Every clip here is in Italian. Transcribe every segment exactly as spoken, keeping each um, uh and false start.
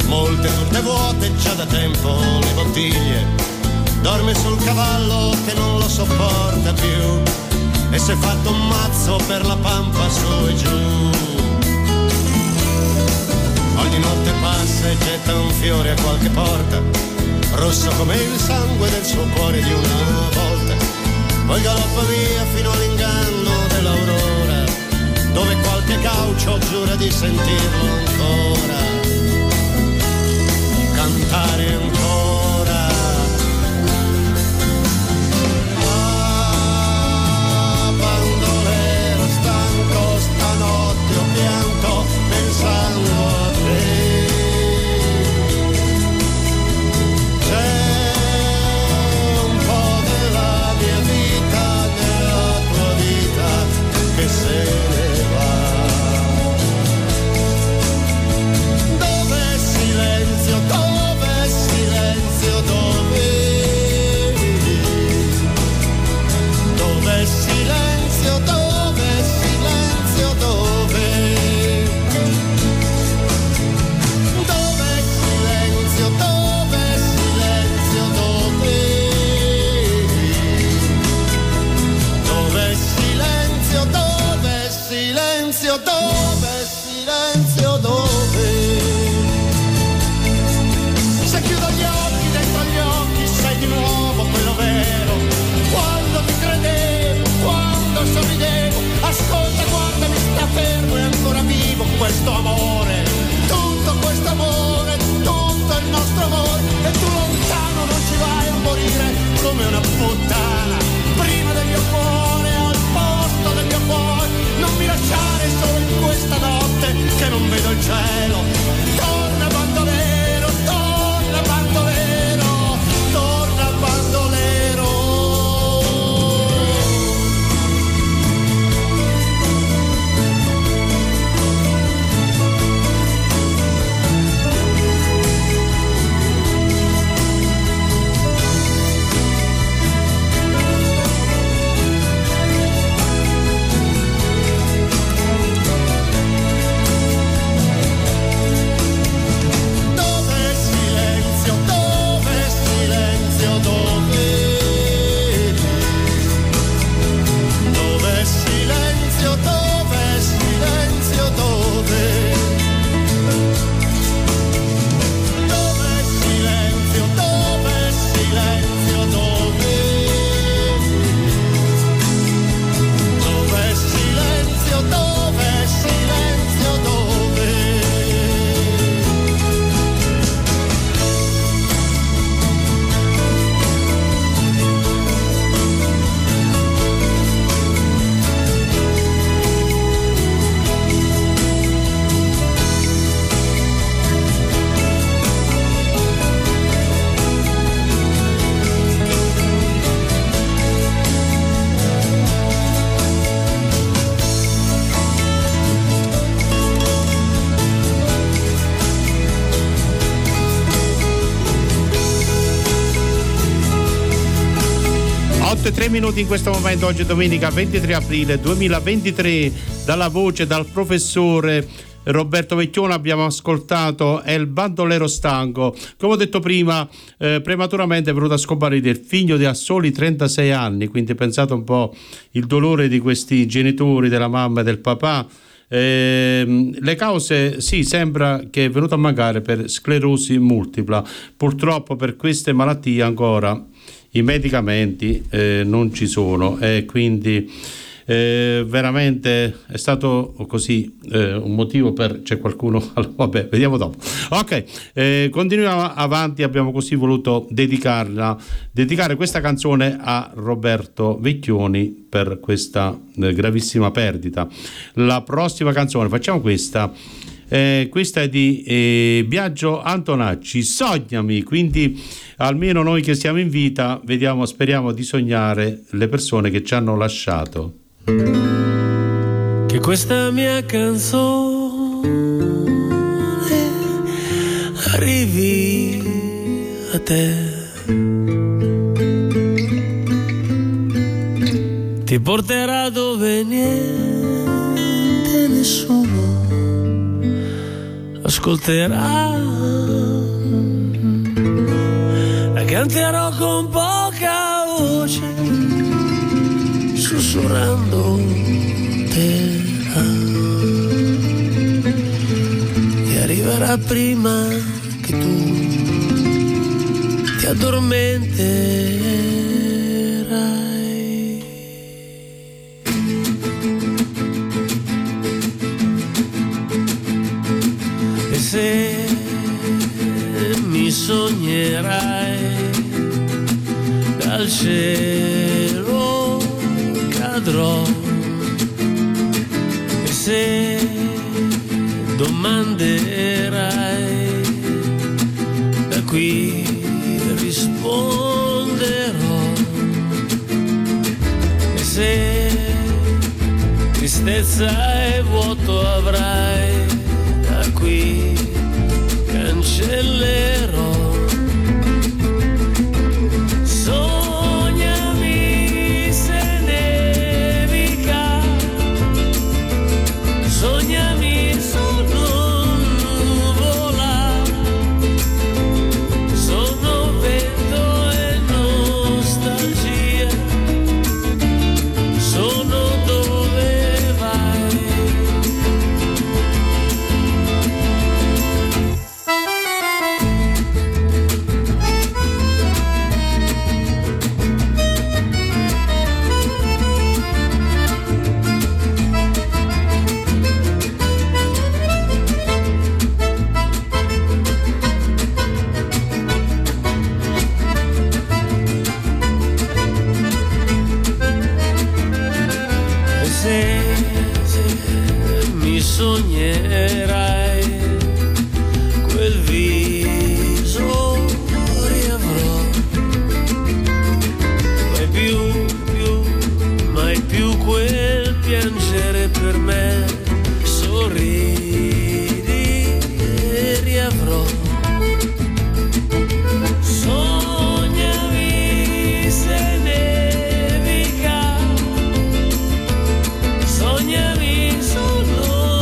molte turne vuote già da tempo le bottiglie, dorme sul cavallo che non lo sopporta più e si è fatto un mazzo per la pampa su e giù. Ogni notte passa e getta un fiore a qualche porta, rosso come il sangue del suo cuore di una volta. Poi galoppa via fino all'inganno dell'aurora, dove qualche gaucho giura di sentirlo ancora cantare ancora. Ah, bandolero stanco, stanotte ho pianto pensando a te. C'è un po' della mia vita nella tua vita che se ne va. Dove silenzio, dove silenzio, dove? Dove silenzio, dove silenzio, dove? Dove silenzio, dove silenzio, dove? Dove silenzio, dove silenzio, dove silenzio, dove? Se chiudo gli occhi, dentro gli occhi sei di nuovo quello vero. Quando ti credevo, quando sorridevo, ascolta, guarda, mi sta fermo, è ancora vivo questo amore, tutto questo amore, tutto il nostro amore. E tu lontano non ci vai a morire come una puttana, prima del mio cuore, al posto del mio cuore. Non mi lasciare solo in questa notte che non vedo il cielo. Torna bandolero, torna bandolero, torna bandolero. Dove silenzio, dove silenzio, dove? Dove silenzio, dove silenzio, dove? Dove silenzio, dove silenzio, dove? Dove silenzio, dove silenzio, dove? otto e tre minuti in questo momento, oggi è domenica ventitré aprile duemilaventitré. Dalla voce, dal professore Roberto Vecchioni abbiamo ascoltato È il bandolero stanco. Come ho detto prima, eh, prematuramente è venuto a scomparire il figlio di a soli trentasei anni, quindi pensate un po' il dolore di questi genitori, della mamma e del papà. Eh, le cause, sì, sembra che è venuto a mancare per sclerosi multipla. Purtroppo per queste malattie ancora i medicamenti eh, non ci sono, e quindi eh, veramente è stato così eh, un motivo per... c'è qualcuno? Allora, vabbè, vediamo dopo. Ok, eh, continuiamo avanti. Abbiamo così voluto dedicarla dedicare questa canzone a Roberto Vecchioni per questa eh, gravissima perdita. La prossima canzone, facciamo questa. Eh, questa è di eh, Biagio Antonacci, Sognami. Quindi almeno noi che siamo in vita vediamo, speriamo di sognare le persone che ci hanno lasciato. Che questa mia canzone arrivi a te, ti porterà dove niente, nessuno ascolterà canterò con poca voce, sussurrando te. E arriverà prima che tu ti addormenterai. E se mi sognerai, dal cielo cadrò. E se domanderai, da qui risponderò. E se tristezza e vuoto avrai, da qui cancellerò. Sognami se nevica, sognami sono nuvola, sono vento e nostalgia, sono dove vai. Sognerai, quel viso riavrò, mai più, più, mai più quel piangere per me, sorridi e riavrò. Sognami se nevica, sognami solo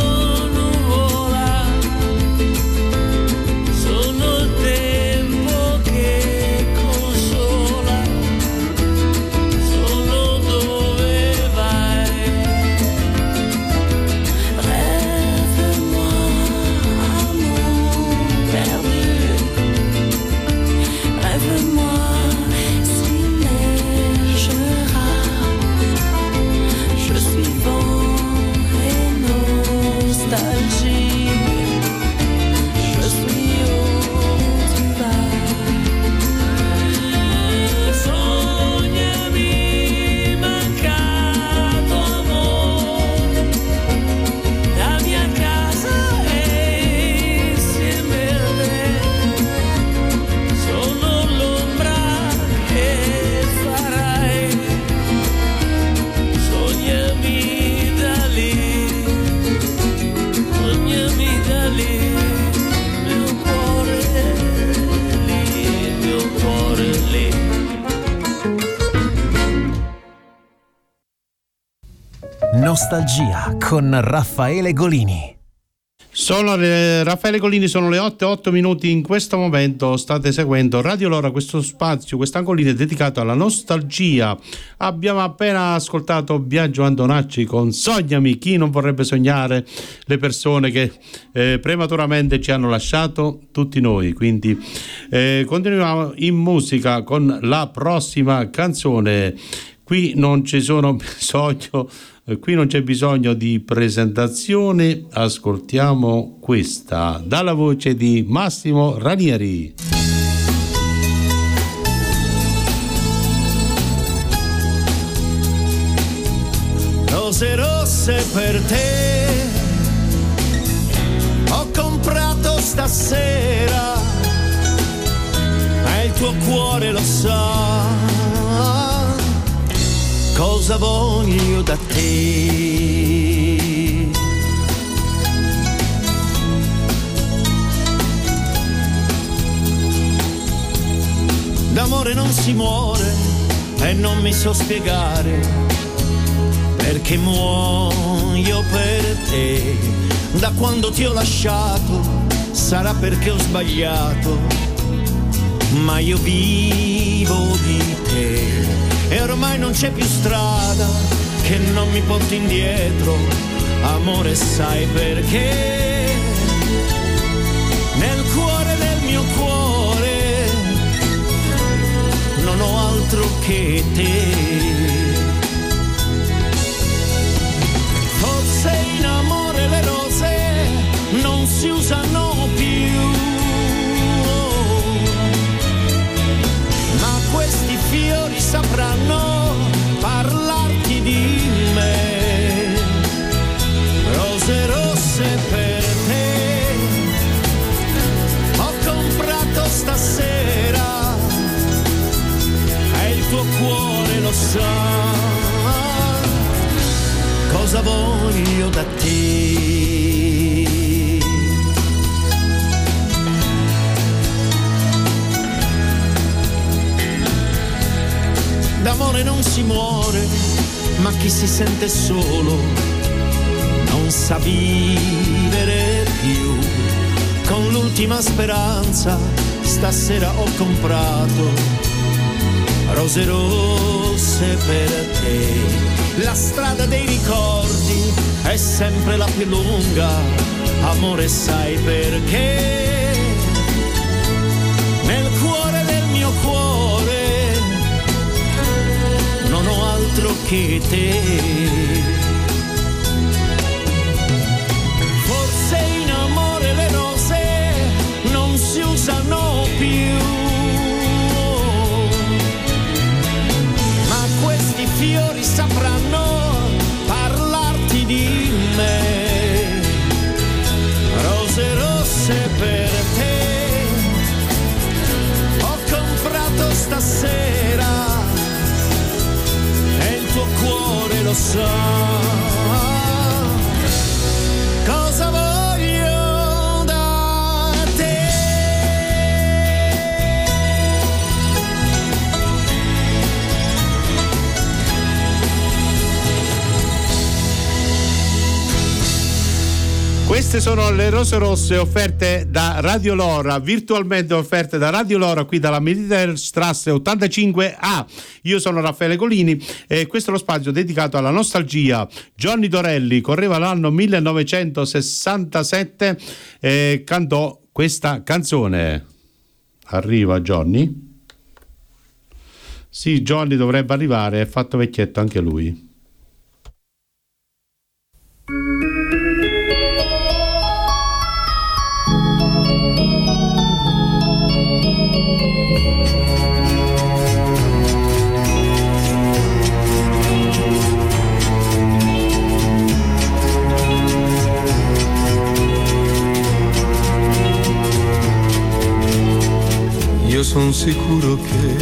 Nostalgia con Raffaele Golini. Sono le, Raffaele Golini, sono le otto e otto minuti in questo momento. State seguendo Radio Lora, questo spazio, quest'angolino è dedicato alla nostalgia. Abbiamo appena ascoltato Biagio Antonacci con Sognami, chi non vorrebbe sognare, le persone che eh, prematuramente ci hanno lasciato, tutti noi. Quindi eh, continuiamo in musica con la prossima canzone. Qui non ci sono bisogno Qui non c'è bisogno di presentazione, ascoltiamo questa dalla voce di Massimo Ranieri. Rose rosse per te ho comprato stasera e il tuo cuore lo sa cosa voglio da te. D'amore non si muore e non mi so spiegare perché muoio per te. Da quando ti ho lasciato sarà perché ho sbagliato ma io vivo di te e ormai non c'è più strada che non mi porti indietro, amore, sai perché? Nel cuore del mio cuore non ho altro che te. Forse in amore le rose non si usano più, ma questi fiori sapranno parlarti di me. Rose rosse per te ho comprato stasera e il tuo cuore lo sa cosa voglio da te. D'amore non si muore, ma chi si sente solo non sa vivere più. Con l'ultima speranza stasera ho comprato rose rosse per te. La strada dei ricordi è sempre la più lunga, amore, sai perché? Nel cuore del mio cuore non ho altro che te. Forse in amore le rose non si usano più, ma questi fiori sapranno parlarti di me. Rose rosse per te ho comprato stasera e il tuo cuore lo sa cosa voglio da te. Queste sono le rose rosse offerte da Radio Lora, virtualmente offerte da Radio Lora qui dalla Militerstrasse ottantacinque A. Io sono Raffaele Golini e questo è lo spazio dedicato alla nostalgia. Johnny Dorelli correva l'anno millenovecentosessantasette e cantò questa canzone. Arriva Johnny? Sì, Johnny dovrebbe arrivare, è fatto vecchietto anche lui. Io son sicuro che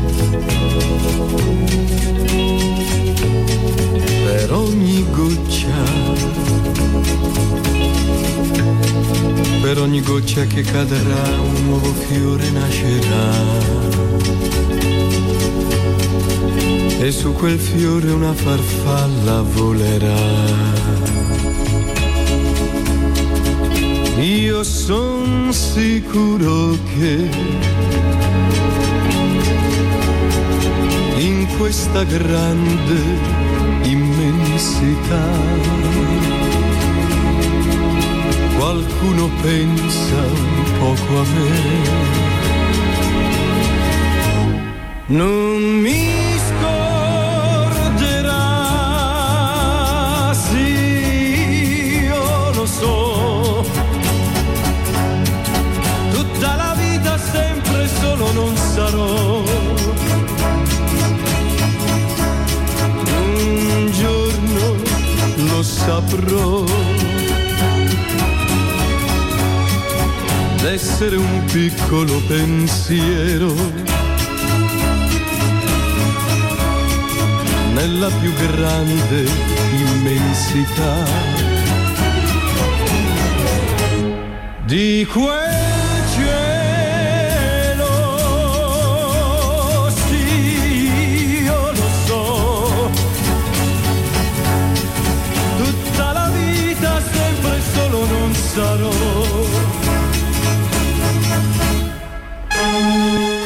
per ogni goccia, per ogni goccia che cadrà un nuovo fiore nascerà e su quel fiore una farfalla volerà. Io son sicuro che in questa grande immensità qualcuno pensa un poco a me. Non mi scorderà, sì, io lo so, tutta la vita sempre solo non sarò. Un giorno lo saprò, d'essere un piccolo pensiero nella più grande immensità di quel cielo. Sì, io lo so, tutta la vita sempre solo non sarò.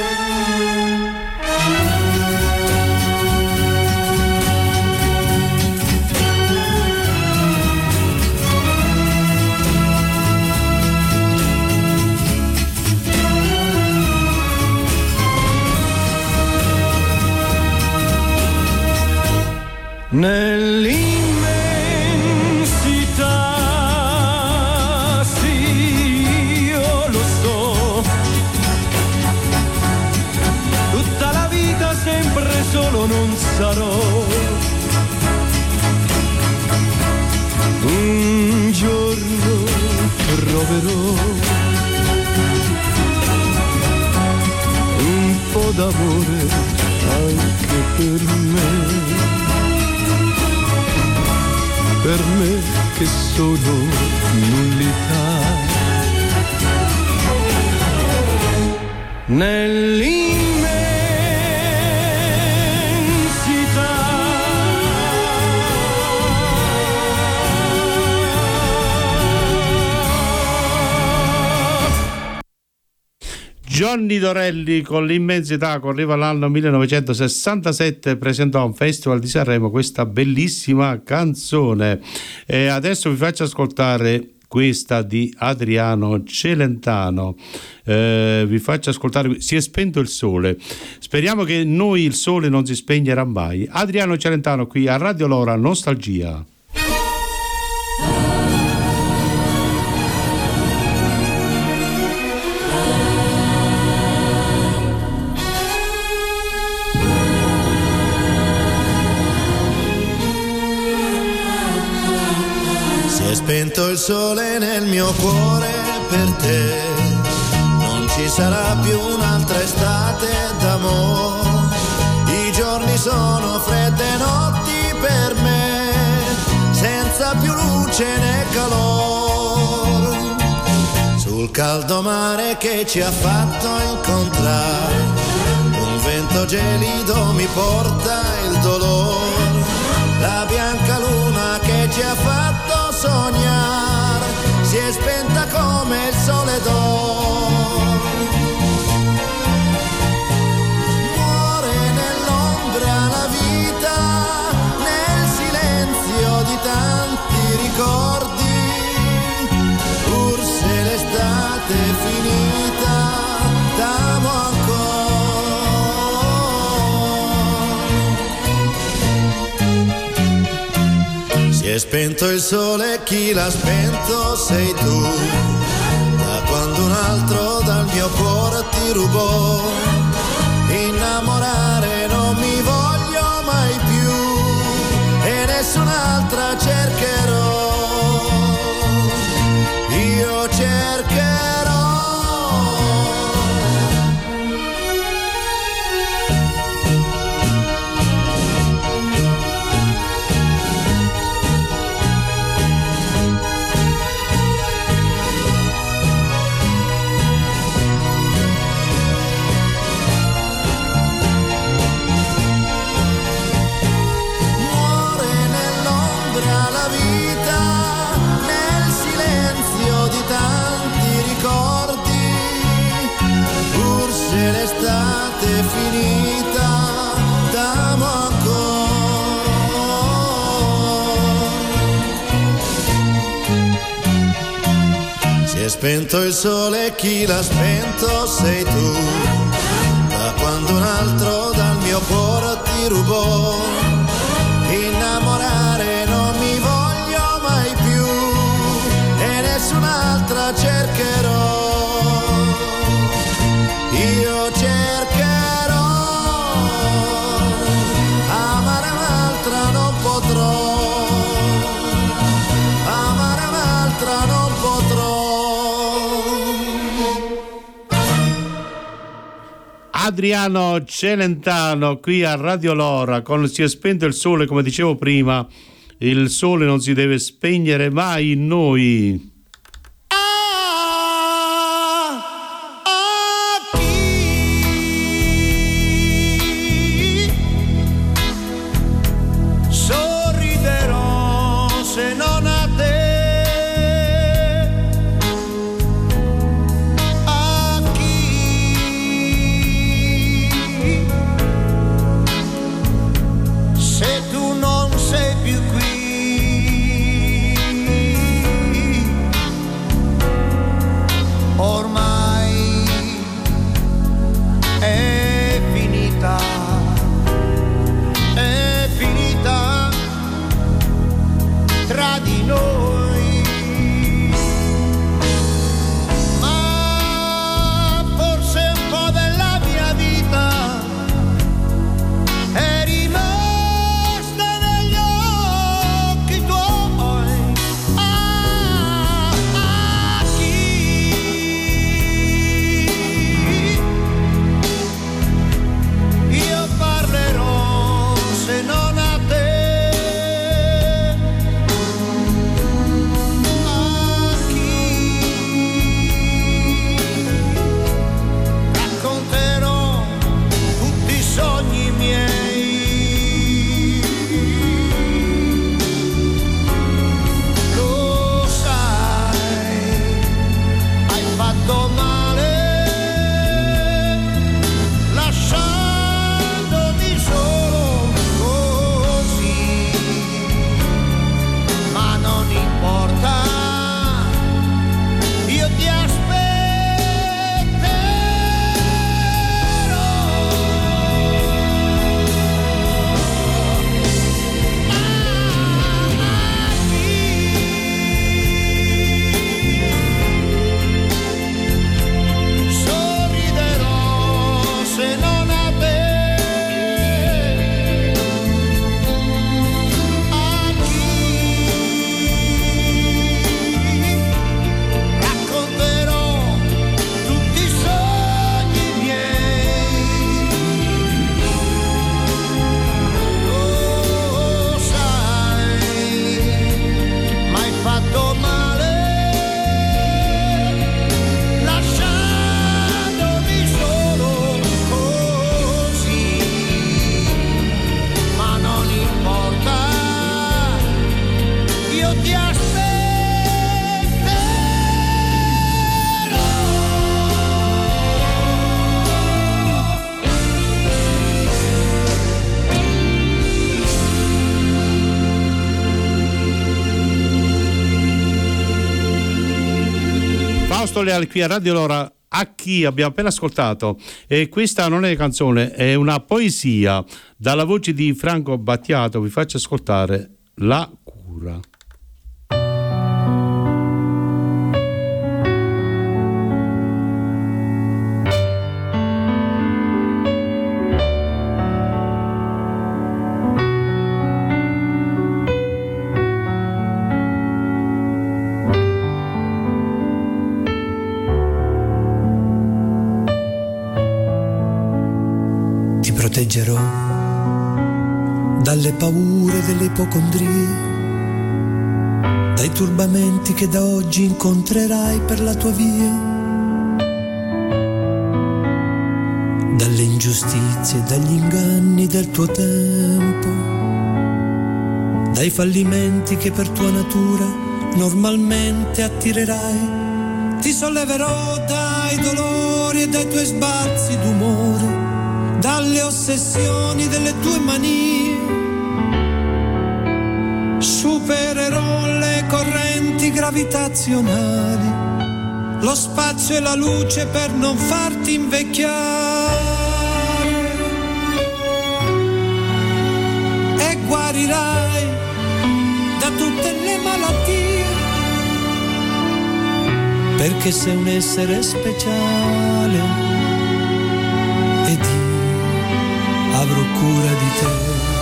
nell'immensità, sì, io lo so, tutta la vita sempre solo non sarò, un giorno troverò un po' d'amore anche per me, per me che sono nullità. Nell'immensità Johnny Dorelli con l'immensità, correva l'anno millenovecentosessantasette, presentò a un festival di Sanremo questa bellissima canzone. E adesso vi faccio ascoltare questa di Adriano Celentano. Eh, vi faccio ascoltare Si è spento il sole. Speriamo che noi il sole non si spegnerà mai. Adriano Celentano qui a Radio Lora Nostalgia. Si è spento il sole nel mio cuore per te, non ci sarà più un'altra estate d'amore, i giorni sono fredde notti per me, senza più luce né calore, sul caldo mare che ci ha fatto incontrare, un vento gelido mi porta il dolore, la bianca luna che ci ha fatto sognare si è spenta come il sole d'oro, muore nell'ombra la vita, nel silenzio di tanti ricordi, pur se l'estate è finita t'amo ancora. Si è spento il sole, chi l'ha spento sei tu, da quando un altro dal mio cuore ti rubò, innamorare non mi voglio mai più e nessun'altra cercherò, io cercherò. L'estate è finita, t'amo ancora. Si è spento il sole, chi l'ha spento sei tu, da quando un altro dal mio cuore ti rubò, innamorare non mi voglio mai più e nessun'altra cercherò, io cercherò, amare un'altra non potrò, amare un'altra non potrò. Adriano Celentano qui a Radio Lora con Si è spento il sole, come dicevo prima, il sole non si deve spegnere mai in noi. Se tu non sei più qui Renato Leale qui a Radio Lora. A chi abbiamo appena ascoltato, e questa non è canzone, è una poesia dalla voce di Franco Battiato. Vi faccio ascoltare La cura. Proteggerò dalle paure delle ipocondrie, dai turbamenti che da oggi incontrerai per la tua via, dalle ingiustizie e dagli inganni del tuo tempo, dai fallimenti che per tua natura normalmente attirerai. Ti solleverò dai dolori e dai tuoi sbalzi d'umore, dalle ossessioni delle tue manie. Supererò le correnti gravitazionali, lo spazio e la luce per non farti invecchiare, e guarirai da tutte le malattie, perché sei un essere speciale ed io avrò cura di te.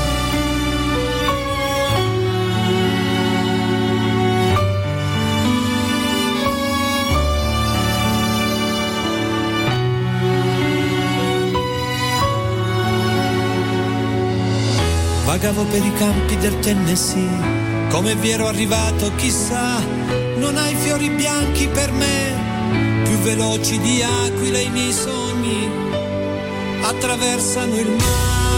Vagavo per i campi del Tennessee, come vi ero arrivato chissà. Non hai fiori bianchi per me, più veloci di aquile i miei sogni attraversano il mare.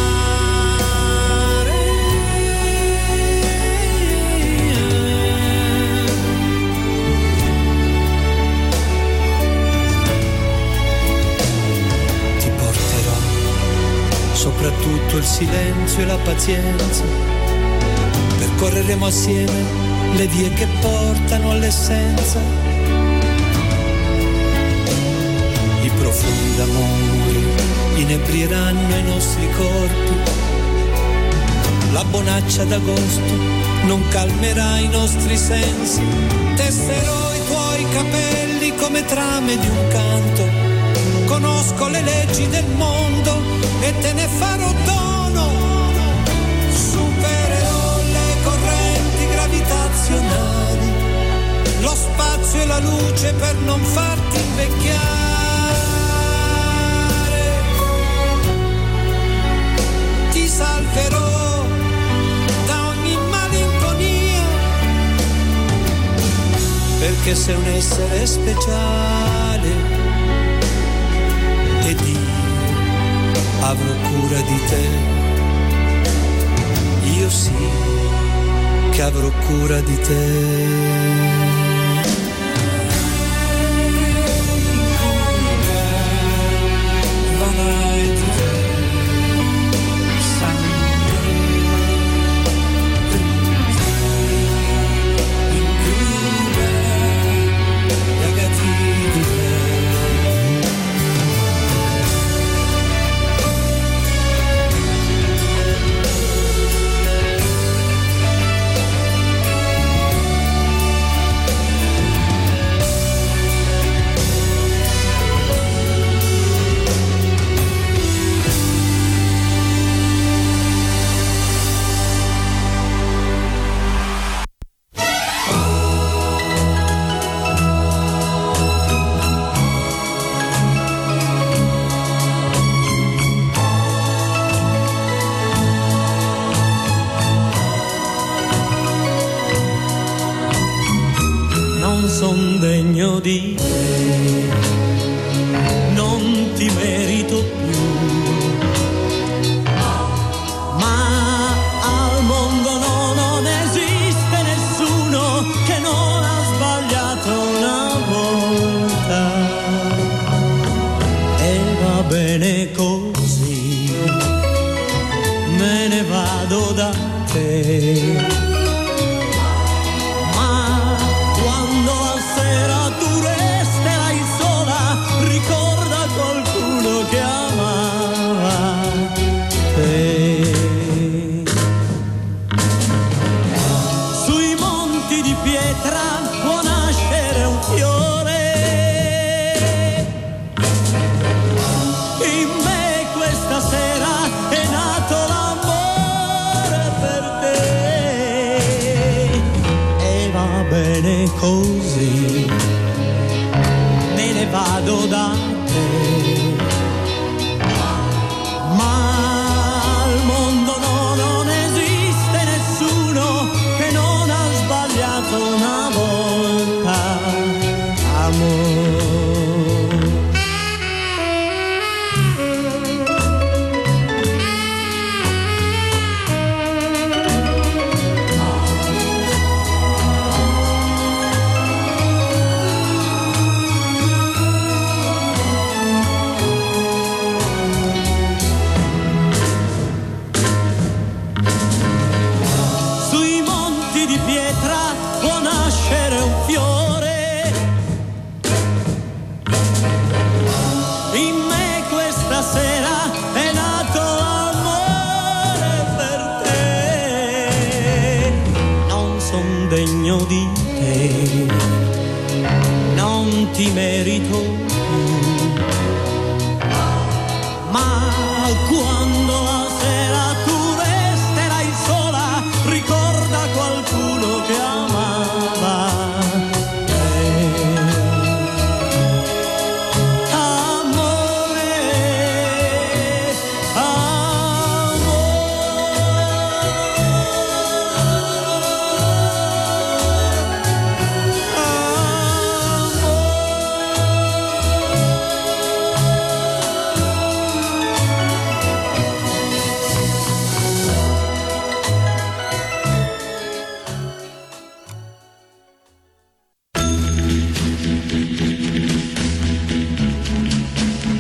Ti porterò soprattutto il silenzio e la pazienza, percorreremo assieme le vie che portano all'essenza, i profondi d'amore inebrieranno i nostri corpi, la bonaccia d'agosto non calmerà i nostri sensi. Tesserò i tuoi capelli come trame di un canto, conosco le leggi del mondo e te ne farò dono. Supererò le correnti gravitazionali, lo spazio e la luce per non farti invecchiare. Salverò da ogni malinconia, perché sei un essere speciale ed io avrò cura di te. Io sì che avrò cura di te. son degno di te, non ti merito più, ma al mondo no, non esiste nessuno che non ha sbagliato una volta, e va bene così, me ne vado da te. Quando a sera tu resterai ti merito